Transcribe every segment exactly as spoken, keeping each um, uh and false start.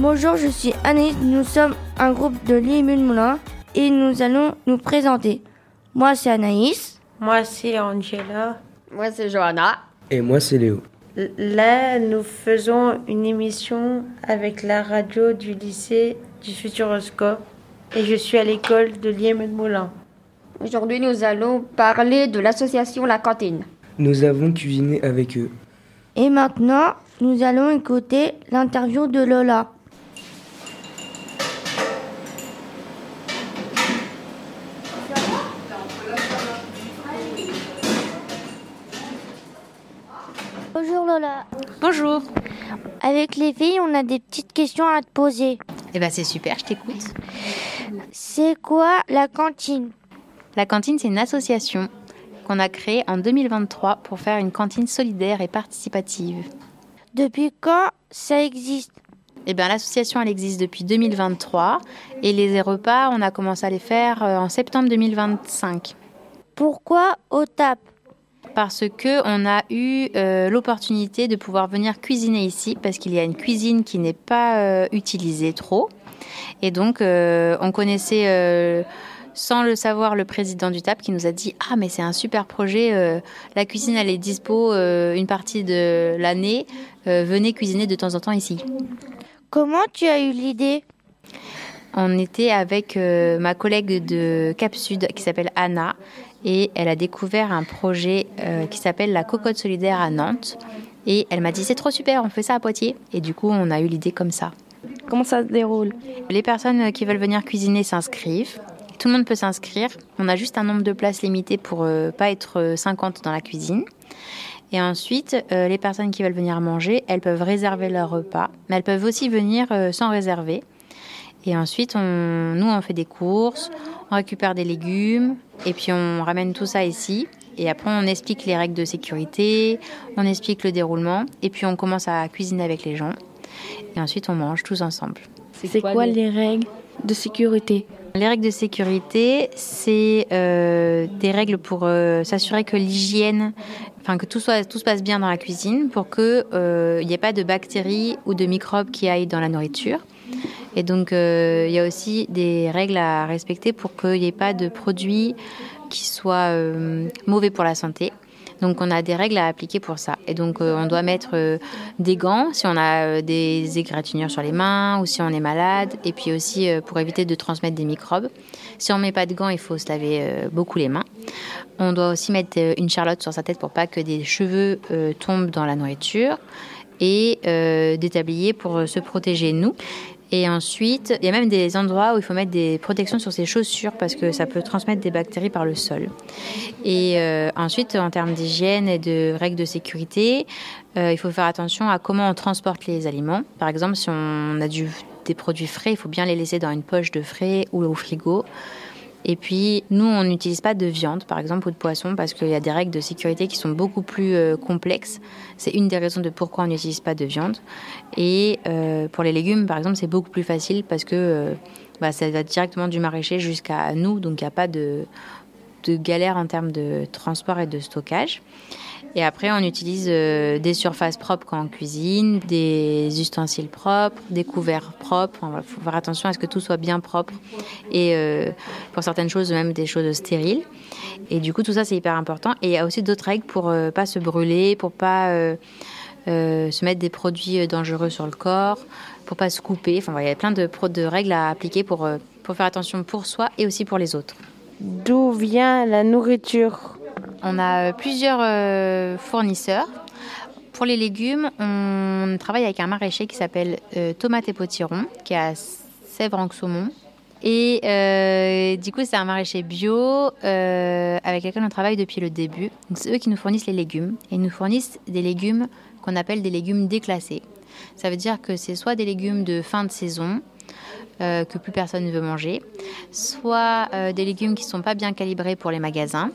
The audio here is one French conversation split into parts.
Bonjour, je suis Anaïs. Nous sommes un groupe de Lié-Mulhouse et nous allons nous présenter. Moi, c'est Anaïs. Moi, c'est Angela. Moi, c'est Johanna. Et moi, c'est Léo. Là, nous faisons une émission avec la radio du lycée du Futuroscope et je suis à l'école de Lié-Mulhouse. Aujourd'hui, nous allons parler de l'association La Cantine. Nous avons cuisiné avec eux. Et maintenant, nous allons écouter l'interview de Lola. Bonjour Lola. Bonjour. Avec les filles, on a des petites questions à te poser. Eh ben c'est super, je t'écoute. C'est quoi la cantine ? La cantine, c'est une association qu'on a créée en deux mille vingt-trois pour faire une cantine solidaire et participative. Depuis quand ça existe ? Eh bien, l'association, elle existe depuis deux mille vingt-trois et les repas, on a commencé à les faire en septembre deux mille vingt-cinq. Pourquoi au T A P ? Parce qu'on a eu euh, l'opportunité de pouvoir venir cuisiner ici, parce qu'il y a une cuisine qui n'est pas euh, utilisée trop. Et donc, euh, on connaissait, euh, sans le savoir, le président du T A P qui nous a dit « Ah, mais c'est un super projet, euh, la cuisine, elle est dispo euh, une partie de l'année, euh, venez cuisiner de temps en temps ici. » Comment tu as eu l'idée ? On était avec euh, ma collègue de Cap Sud qui s'appelle Anna et elle a découvert un projet euh, qui s'appelle la Cocotte Solidaire à Nantes. Et elle m'a dit c'est trop super, on fait ça à Poitiers. Et du coup, on a eu l'idée comme ça. Comment ça se déroule ? Les personnes qui veulent venir cuisiner s'inscrivent. Tout le monde peut s'inscrire. On a juste un nombre de places limité pour euh, pas être cinquante dans la cuisine. Et ensuite, euh, les personnes qui veulent venir manger, elles peuvent réserver leur repas. Mais elles peuvent aussi venir euh, sans réserver. Et ensuite, on, nous, on fait des courses, on récupère des légumes, et puis on ramène tout ça ici. Et après, on explique les règles de sécurité, on explique le déroulement, et puis on commence à cuisiner avec les gens. Et ensuite, on mange tous ensemble. C'est, c'est quoi, quoi les règles de sécurité ? Les règles de sécurité, c'est euh, des règles pour euh, s'assurer que l'hygiène, enfin que tout, soit, tout se passe bien dans la cuisine, pour qu'il euh, n'y ait pas de bactéries ou de microbes qui aillent dans la nourriture. Et donc, euh, il y a aussi des règles à respecter pour qu'il n'y ait pas de produits qui soient euh, mauvais pour la santé. Donc, on a des règles à appliquer pour ça. Et donc, euh, on doit mettre euh, des gants si on a euh, des égratignures sur les mains ou si on est malade. Et puis aussi, euh, pour éviter de transmettre des microbes. Si on ne met pas de gants, il faut se laver euh, beaucoup les mains. On doit aussi mettre euh, une charlotte sur sa tête pour pas que des cheveux euh, tombent dans la nourriture. Et euh, des tabliers pour euh, se protéger, nous. Et ensuite, il y a même des endroits où il faut mettre des protections sur ses chaussures parce que ça peut transmettre des bactéries par le sol. Et euh, ensuite, en termes d'hygiène et de règles de sécurité, euh, il faut faire attention à comment on transporte les aliments. Par exemple, si on a du, des produits frais, il faut bien les laisser dans une poche de frais ou au frigo. Et puis, nous, on n'utilise pas de viande, par exemple, ou de poisson, parce qu'il y a des règles de sécurité qui sont beaucoup plus euh, complexes. C'est une des raisons de pourquoi on n'utilise pas de viande. Et euh, pour les légumes, par exemple, c'est beaucoup plus facile parce que euh, bah, ça va directement du maraîcher jusqu'à nous, donc il n'y a pas de, de galère en termes de transport et de stockage. Et après, on utilise euh, des surfaces propres quand on cuisine, des ustensiles propres, des couverts propres. Il faut faire attention à ce que tout soit bien propre. Et euh, pour certaines choses, même des choses stériles. Et du coup, tout ça, c'est hyper important. Et il y a aussi d'autres règles pour ne euh, pas se brûler, pour ne pas euh, euh, se mettre des produits dangereux sur le corps, pour ne pas se couper. Enfin, il y a plein de, de règles à appliquer pour, euh, pour faire attention pour soi et aussi pour les autres. D'où vient la nourriture ? On a plusieurs euh, fournisseurs. Pour les légumes, on travaille avec un maraîcher qui s'appelle euh, Tomate et Potiron, qui est à Sèvres-en-Saumon. Et euh, du coup, c'est un maraîcher bio euh, avec lequel on travaille depuis le début. Donc, c'est eux qui nous fournissent les légumes. Et ils nous fournissent des légumes qu'on appelle des légumes déclassés. Ça veut dire que c'est soit des légumes de fin de saison, euh, que plus personne ne veut manger, soit euh, des légumes qui ne sont pas bien calibrés pour les magasins.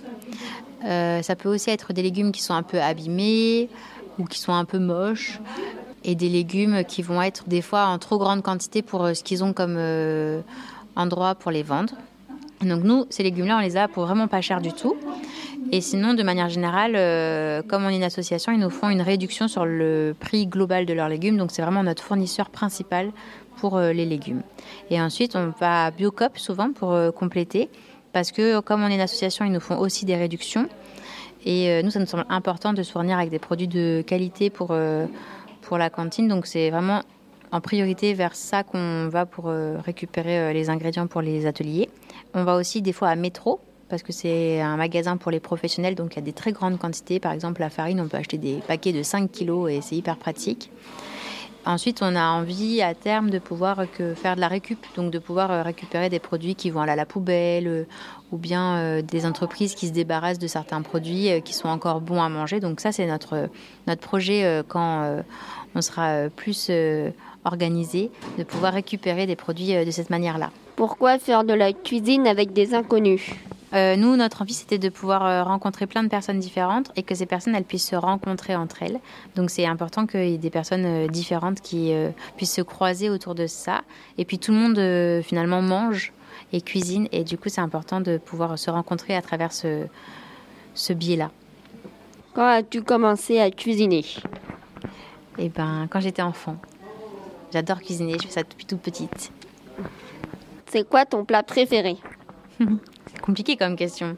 Euh, ça peut aussi être des légumes qui sont un peu abîmés ou qui sont un peu moches et des légumes qui vont être des fois en trop grande quantité pour ce qu'ils ont comme euh, endroit pour les vendre. Donc nous, ces légumes-là, on les a pour vraiment pas cher du tout. Et sinon, de manière générale, euh, comme on est une association, ils nous font une réduction sur le prix global de leurs légumes. Donc c'est vraiment notre fournisseur principal pour euh, les légumes. Et ensuite, on va à Biocop souvent pour euh, compléter, parce que comme on est une association, ils nous font aussi des réductions. Et euh, nous, ça nous semble important de se fournir avec des produits de qualité pour, euh, pour la cantine. Donc c'est vraiment en priorité vers ça qu'on va pour euh, récupérer euh, les ingrédients pour les ateliers. On va aussi des fois à Métro, parce que c'est un magasin pour les professionnels, donc il y a des très grandes quantités. Par exemple, la farine, on peut acheter des paquets de cinq kilos et c'est hyper pratique. Ensuite, on a envie à terme de pouvoir que faire de la récup, donc de pouvoir récupérer des produits qui vont aller à la poubelle euh, ou bien euh, des entreprises qui se débarrassent de certains produits euh, qui sont encore bons à manger. Donc ça, c'est notre, notre projet euh, quand euh, on sera euh, plus euh, organisé, de pouvoir récupérer des produits euh, de cette manière-là. Pourquoi faire de la cuisine avec des inconnus ? Euh, nous, notre envie, c'était de pouvoir euh, rencontrer plein de personnes différentes et que ces personnes, elles puissent se rencontrer entre elles. Donc, c'est important qu'il y ait des personnes euh, différentes qui euh, puissent se croiser autour de ça. Et puis, tout le monde, euh, finalement, mange et cuisine. Et du coup, c'est important de pouvoir se rencontrer à travers ce, ce biais-là. Quand as-tu commencé à cuisiner ? Eh ben, quand j'étais enfant. J'adore cuisiner, je fais ça depuis toute petite. C'est quoi ton plat préféré ? C'est compliqué comme question.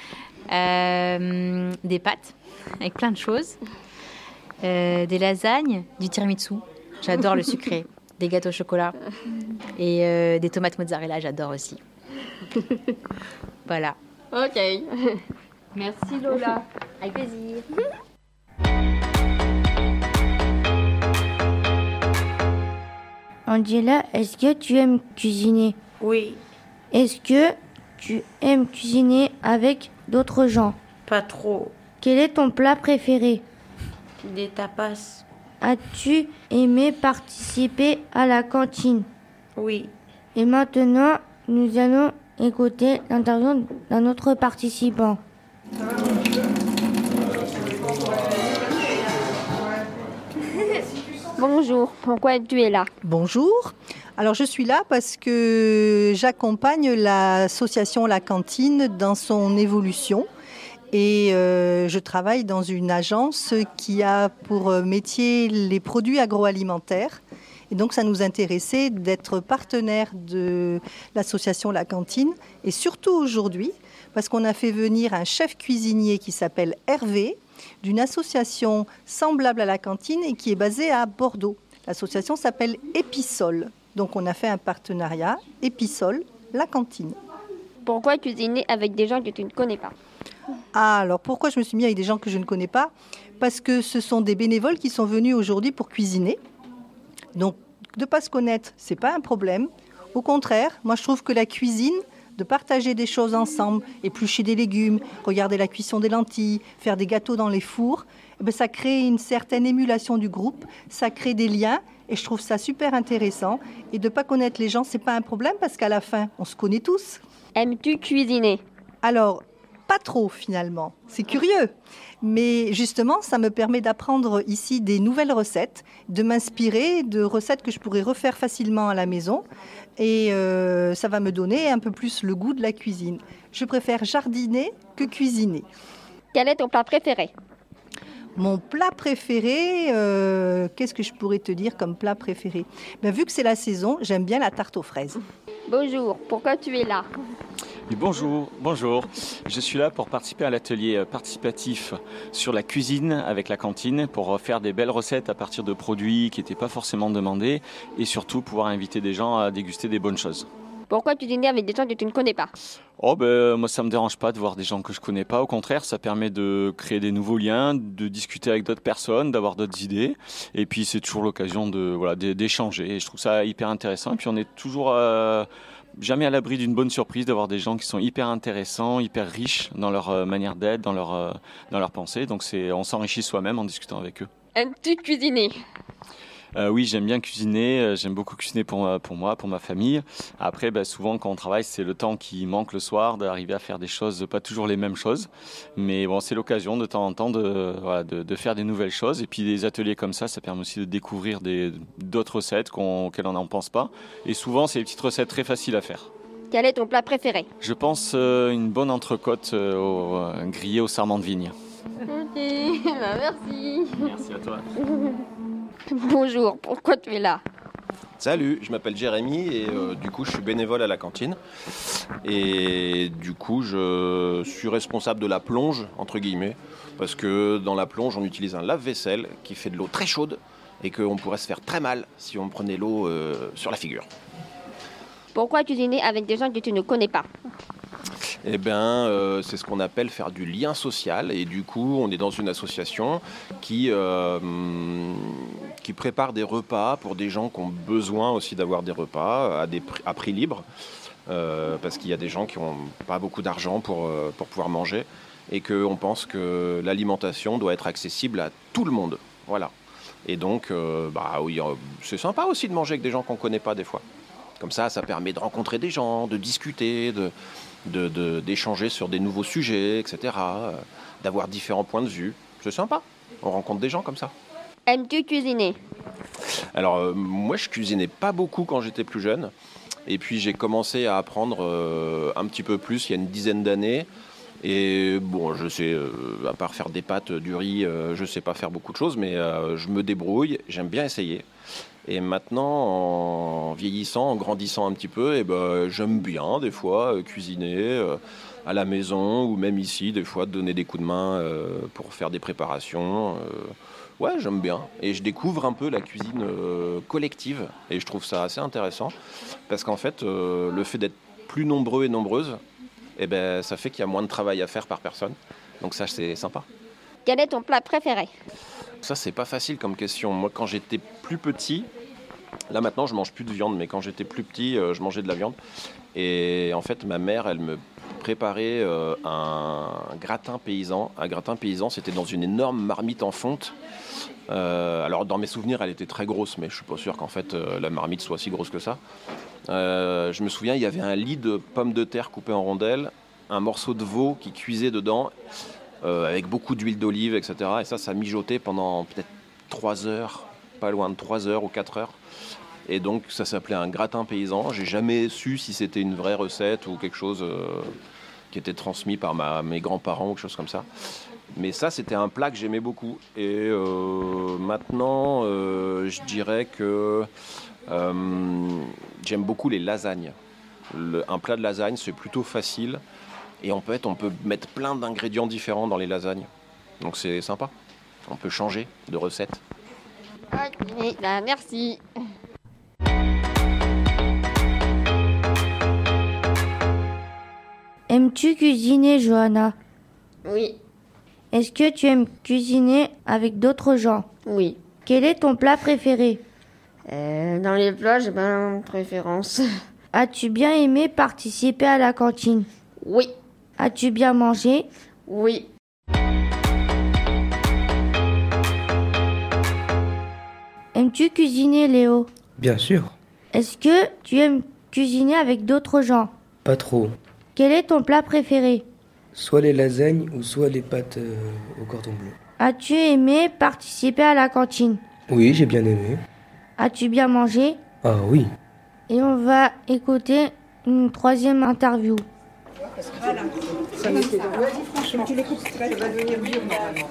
Euh, des pâtes avec plein de choses. Euh, des lasagnes, du tiramisu. J'adore le sucré. Des gâteaux au chocolat. Et euh, des tomates mozzarella, j'adore aussi. Voilà. Ok. Merci Lola. Avec plaisir. Angela, est-ce que tu aimes cuisiner ? Oui, Est-ce que tu aimes cuisiner avec d'autres gens ? pas trop. Quel est ton plat préféré ? Des tapas. As-tu aimé participer à la cantine ? Oui. Et maintenant, nous allons écouter l'interview d'un autre participant. Bonjour, pourquoi tu es là ? Bonjour. Alors je suis là parce que j'accompagne l'association La Cantine dans son évolution et euh, je travaille dans une agence qui a pour métier les produits agroalimentaires. Et donc ça nous intéressait d'être partenaire de l'association La Cantine et surtout aujourd'hui parce qu'on a fait venir un chef cuisinier qui s'appelle Hervé d'une association semblable à La Cantine et qui est basée à Bordeaux. L'association s'appelle Épisol. Donc on a fait un partenariat, Épisol, La Cantine. Pourquoi cuisiner avec des gens que tu ne connais pas ? Ah, alors pourquoi je me suis mis avec des gens que je ne connais pas ? Parce que ce sont des bénévoles qui sont venus aujourd'hui pour cuisiner. Donc de ne pas se connaître, ce n'est pas un problème. Au contraire, moi je trouve que la cuisine, de partager des choses ensemble, éplucher des légumes, regarder la cuisson des lentilles, faire des gâteaux dans les fours, eh bien, ça crée une certaine émulation du groupe, ça crée des liens et je trouve ça super intéressant. Et de ne pas connaître les gens, ce n'est pas un problème parce qu'à la fin, on se connaît tous. Aimes-tu cuisiner ? Alors, pas trop finalement, c'est curieux. Mais justement, ça me permet d'apprendre ici des nouvelles recettes, de m'inspirer de recettes que je pourrais refaire facilement à la maison. Et euh, ça va me donner un peu plus le goût de la cuisine. Je préfère jardiner que cuisiner. Quel est ton plat préféré ? Mon plat préféré, euh, qu'est-ce que je pourrais te dire comme plat préféré ? Ben, vu que c'est la saison, j'aime bien la tarte aux fraises. Bonjour, pourquoi tu es là ? Et bonjour, bonjour. Je suis là pour participer à l'atelier participatif sur la cuisine avec la cantine pour faire des belles recettes à partir de produits qui n'étaient pas forcément demandés et surtout pouvoir inviter des gens à déguster des bonnes choses. Pourquoi cuisiner avec des gens que tu ne connais pas ? Oh ben moi ça me dérange pas de voir des gens que je connais pas. Au contraire, ça permet de créer des nouveaux liens, de discuter avec d'autres personnes, d'avoir d'autres idées. Et puis c'est toujours l'occasion de voilà d'échanger. Et je trouve ça hyper intéressant. Et puis on est toujours euh, jamais à l'abri d'une bonne surprise d'avoir des gens qui sont hyper intéressants, hyper riches dans leur euh, manière d'être, dans leur euh, dans leur pensée. Donc c'est on s'enrichit soi-même en discutant avec eux. Aimes-tu cuisiner ? Euh, oui, j'aime bien cuisiner, j'aime beaucoup cuisiner pour, pour moi, pour ma famille. Après, bah, souvent quand on travaille, c'est le temps qui manque le soir d'arriver à faire des choses, pas toujours les mêmes choses. Mais bon, c'est l'occasion de temps en temps de, voilà, de, de faire des nouvelles choses. Et puis des ateliers comme ça, ça permet aussi de découvrir des, d'autres recettes qu'on, auxquelles on n'en pense pas. Et souvent, c'est des petites recettes très faciles à faire. Quel est ton plat préféré ? Je pense euh, une bonne entrecôte euh, au, euh, grillée au sarment de vigne. Ok, bah merci. Merci à toi. Bonjour, pourquoi tu es là ? Salut, je m'appelle Jérémy et euh, du coup je suis bénévole à la cantine. Et du coup je suis responsable de la plonge, entre guillemets, parce que dans la plonge on utilise un lave-vaisselle qui fait de l'eau très chaude et qu'on pourrait se faire très mal si on prenait l'eau euh, sur la figure. Pourquoi cuisiner avec des gens que tu ne connais pas? Eh bien, euh, c'est ce qu'on appelle faire du lien social. Et du coup, on est dans une association qui, euh, qui prépare des repas pour des gens qui ont besoin aussi d'avoir des repas à, des, à prix libre. Euh, parce qu'il y a des gens qui n'ont pas beaucoup d'argent pour, euh, pour pouvoir manger. Et qu'on pense que l'alimentation doit être accessible à tout le monde. Voilà. Et donc, euh, bah, oui, c'est sympa aussi de manger avec des gens qu'on ne connaît pas des fois. Comme ça, ça permet de rencontrer des gens, de discuter, de, de, de, d'échanger sur des nouveaux sujets, et cetera, euh, d'avoir différents points de vue. C'est sympa, on rencontre des gens comme ça. Aimes-tu cuisiner? Alors, euh, moi, je cuisinais pas beaucoup quand j'étais plus jeune. Et puis, j'ai commencé à apprendre euh, un petit peu plus il y a une dizaine d'années. Et bon, je sais, euh, à part faire des pâtes, du riz, euh, je sais pas faire beaucoup de choses, mais euh, je me débrouille, j'aime bien essayer. Et maintenant, en vieillissant, en grandissant un petit peu, et ben, j'aime bien des fois euh, cuisiner euh, à la maison ou même ici, des fois donner des coups de main euh, pour faire des préparations. Euh, ouais, j'aime bien. Et je découvre un peu la cuisine euh, collective et je trouve ça assez intéressant parce qu'en fait, euh, le fait d'être plus nombreux et nombreuses, eh ben, ça fait qu'il y a moins de travail à faire par personne. Donc ça, c'est sympa. Quel est ton plat préféré? Ça, c'est pas facile comme question. Moi, quand j'étais plus petit, là maintenant, je mange plus de viande, mais quand j'étais plus petit, euh, je mangeais de la viande. Et en fait, ma mère, elle me préparait euh, un gratin paysan. Un gratin paysan, c'était dans une énorme marmite en fonte. Euh, alors, dans mes souvenirs, elle était très grosse, mais je suis pas sûr qu'en fait, euh, la marmite soit si grosse que ça. Euh, je me souviens, il y avait un lit de pommes de terre coupées en rondelles, un morceau de veau qui cuisait dedans, euh, avec beaucoup d'huile d'olive, et cetera. Et ça, ça mijotait pendant peut-être trois heures, pas loin de trois heures ou quatre heures. Et donc, ça s'appelait un gratin paysan. J'ai jamais su si c'était une vraie recette ou quelque chose euh, qui était transmis par ma, mes grands-parents ou quelque chose comme ça. Mais ça, c'était un plat que j'aimais beaucoup. Et euh, maintenant, euh, je dirais que euh, j'aime beaucoup les lasagnes. Le, un plat de lasagne, c'est plutôt facile. Et en fait, on peut mettre plein d'ingrédients différents dans les lasagnes. Donc c'est sympa. On peut changer de recette. Ok, bah merci. Aimes-tu cuisiner, Johanna? Oui. Est-ce que tu aimes cuisiner avec d'autres gens? Oui. Quel est ton plat préféré? Euh, dans les plats, j'ai pas une préférence. As-tu bien aimé participer à la cantine? Oui. As-tu bien mangé? Oui. Aimes-tu cuisiner, Léo? Bien sûr. Est-ce que tu aimes cuisiner avec d'autres gens? Pas trop. Quel est ton plat préféré? Soit les lasagnes ou soit les pâtes euh, au cordon bleu. As-tu aimé participer à la cantine? Oui, j'ai bien aimé. As-tu bien mangé? Ah oui. Et on va écouter une troisième interview. Voilà. Ça vas-y, franchement. Tu l'écoutes, ça va devenir dur normalement.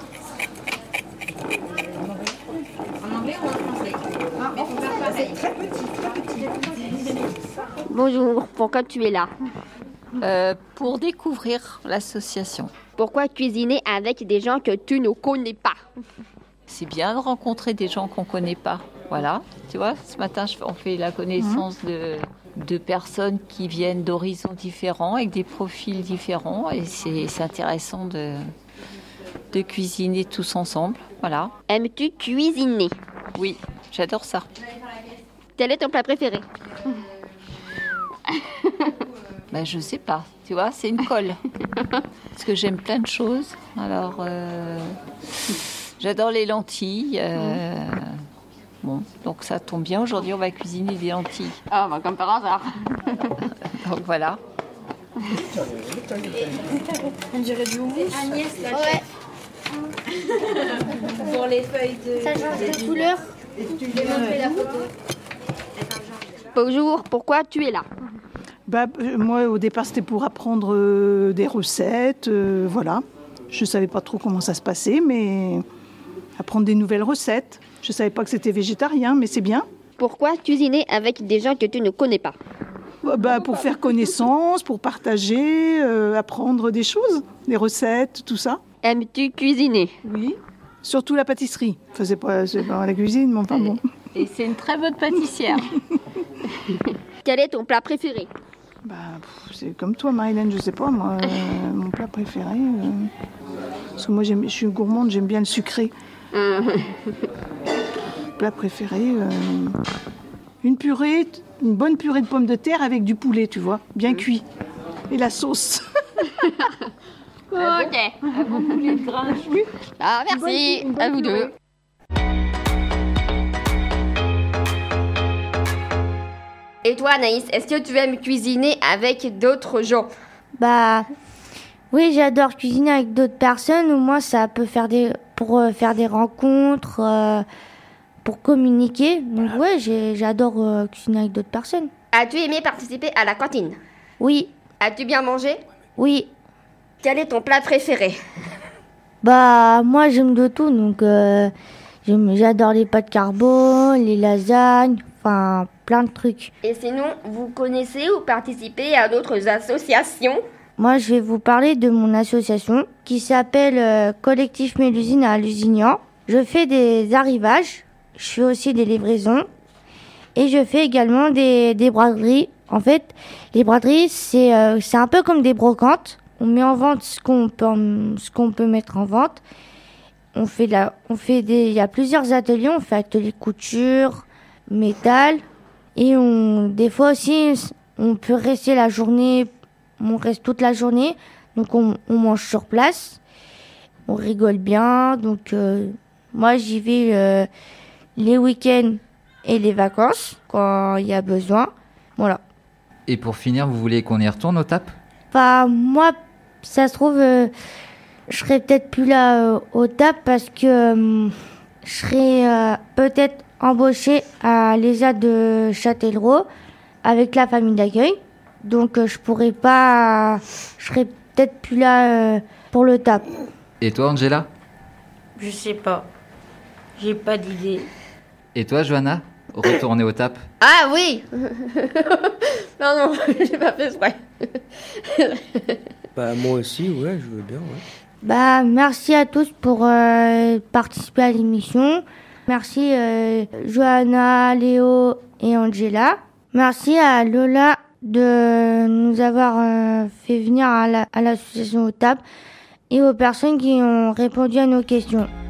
En anglais ou en français? Non, en français, c'est très petit, très petit. Bonjour, pourquoi tu es là? Euh, pour découvrir l'association. Pourquoi cuisiner avec des gens que tu ne connais pas? C'est bien de rencontrer des gens qu'on ne connaît pas. Voilà, tu vois, ce matin, on fait la connaissance mmh. de, de personnes qui viennent d'horizons différents, avec des profils différents. Et c'est, c'est intéressant de, de cuisiner tous ensemble. Voilà. Aimes-tu cuisiner? Oui, j'adore ça. Quel est ton plat préféré? Ben, je sais pas, tu vois, c'est une colle. Parce que j'aime plein de choses. Alors, euh, j'adore les lentilles. Euh, bon, donc ça tombe bien. Aujourd'hui, on va cuisiner des lentilles. Ah, bah, comme par hasard. Donc voilà. On dirait du houmous. Agnès, là. Ouais. Pour les feuilles de... Ça change de couleur. Je vais montrer la photo. Bonjour, pourquoi tu es là? Bah, moi, au départ, c'était pour apprendre euh, des recettes, euh, voilà. Je ne savais pas trop comment ça se passait, mais apprendre des nouvelles recettes. Je ne savais pas que c'était végétarien, mais c'est bien. Pourquoi cuisiner avec des gens que tu ne connais pas? Bah, pour faire connaissance, pour partager, euh, apprendre des choses, des recettes, tout ça. Aimes-tu cuisiner? Oui, surtout la pâtisserie. Enfin, c'est pas, c'est pas la cuisine, mais enfin bon. Et c'est une très bonne pâtissière. Quel est ton plat préféré? Bah, pff, c'est comme toi, Marie-Hélène, je sais pas, moi, euh, mon plat préféré. Euh, parce que moi, j'aime, je suis gourmande, j'aime bien le sucré. Plat préféré, euh, une purée, une bonne purée de pommes de terre avec du poulet, tu vois, bien cuit. Et la sauce. Ok. Un bon poulet de gringe. Oui. Ah, merci. Une bonne- une bonne à vous purée. deux. Et toi, Anaïs, est-ce que tu aimes cuisiner avec d'autres gens? Bah oui, j'adore cuisiner avec d'autres personnes. Au moins, ça peut faire des pour euh, faire des rencontres, euh, pour communiquer. Donc ouais, j'ai- j'adore euh, cuisiner avec d'autres personnes. As-tu aimé participer à la cantine? Oui, As-tu bien mangé? oui. Quel est ton plat préféré? Bah moi j'aime de tout, donc euh, j'aime- j'adore les pâtes carbo, les lasagnes, enfin plein de trucs. Et sinon, vous connaissez ou participez à d'autres associations? Moi je vais vous parler de mon association qui s'appelle euh, Collectif Mélusine à Lusignan. Je fais des arrivages, je fais aussi des livraisons et je fais également des, des braderies. En fait, les braderies c'est euh, c'est un peu comme des brocantes. On met en vente ce qu'on peut, en- ce qu'on peut mettre en vente. On fait la, on fait des, il y a plusieurs ateliers. On fait atelier couture, métal, et on, des fois aussi, on peut rester la journée. On reste toute la journée, donc on, on mange sur place. On rigole bien, donc euh, moi j'y vais euh, les week-ends et les vacances quand il y a besoin. Voilà. Et pour finir, vous voulez qu'on y retourne au T A P? Bah, moi, ça se trouve, euh, je serai peut-être plus là euh, au T A P parce que euh, je serai euh, peut-être embauchée à l'E S A de Châtellerault avec la famille d'accueil. Donc, euh, je pourrai pas. Je serai peut-être plus là euh, pour le T A P. Et toi, Angela? Je sais pas. J'ai pas d'idée. Et toi, Johanna? Retourner au T A P? Ah oui. Non, non, j'ai pas fait exprès. Bah moi aussi, ouais, je veux bien, ouais. Bah, merci à tous pour euh, participer à l'émission. Merci euh, Johanna, Léo et Angela. Merci à Lola de nous avoir euh, fait venir à la- à l'association au T A P et aux personnes qui ont répondu à nos questions.